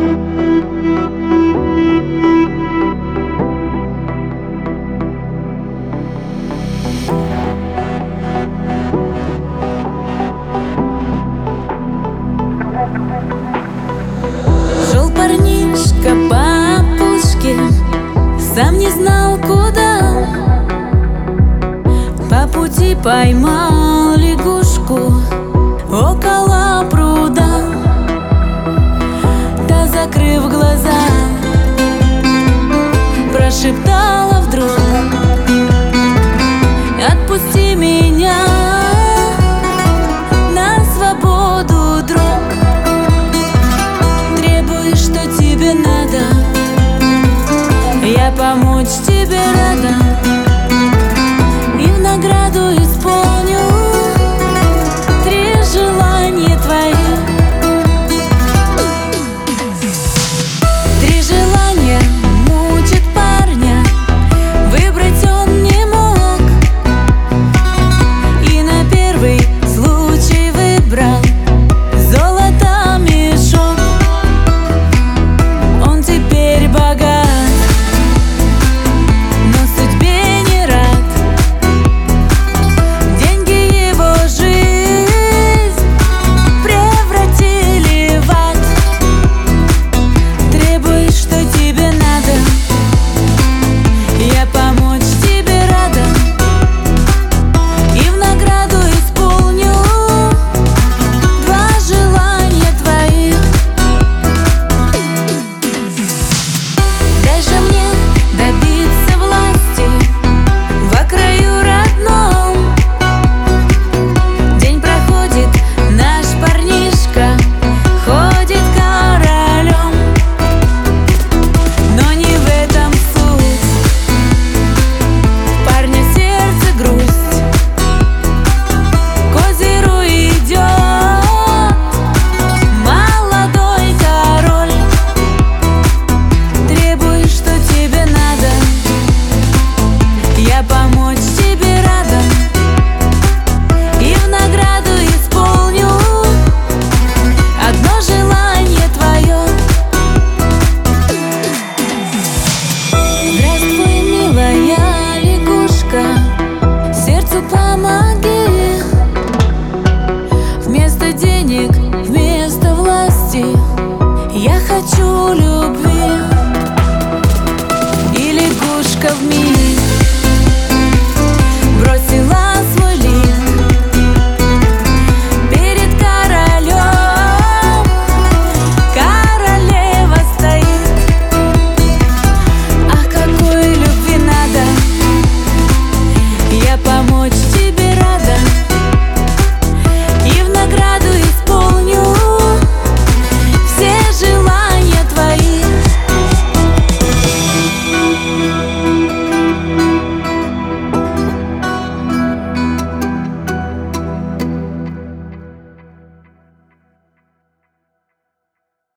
Шел парнишка по опушке, сам не знал куда. По пути поймал лягушку около пруда. Та, закрыв глаза, прошептала вдруг: отпусти меня на свободу, друг. Требуешь, что тебе надо, я помочь тебе рада, и в награду исполню 3 желания твои. 3 желания мучат парня, выбрать он не мог, и на первый случай выбрал золото мешок. Он теперь богат, но судьбе не рад. Деньги его жизнь превратили в ад. Требуешь, что тебе надо, я помочь тебе рада, и в награду исполню 2 желания твоих. Дай же мне добиться власти во краю родном. День проходит, наш парнишка ходит королем. Но не в этом суть, в парня в сердце грусть. К озеру идет молодой король. Требуешь, что тебе надо, я помочь тебе рада, и в награду исполню 1 желание твое. Здравствуй, милая лягушка, сердцу помоги. Вместо денег, вместо власти я хочу любви.